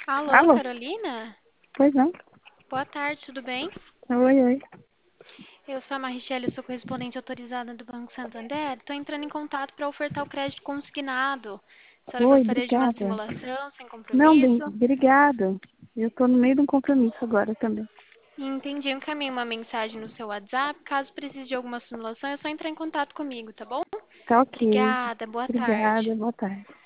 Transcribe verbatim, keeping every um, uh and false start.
Alô, Alô? Carolina? Pois não? Boa tarde, tudo bem? Oi, oi. Eu sou a Marichelle, sou correspondente autorizada do Banco Santander. Estou entrando em contato para ofertar o crédito consignado. A senhora Oi, gostaria de uma obrigada. simulação sem Não, bem, compromisso? obrigada. Eu tô no meio de um compromisso agora também. Entendi, eu encaminhei uma mensagem no seu WhatsApp. Caso precise de alguma simulação, é só entrar em contato comigo, tá bom? Tá ok. Obrigada, boa tarde. Obrigada, boa tarde.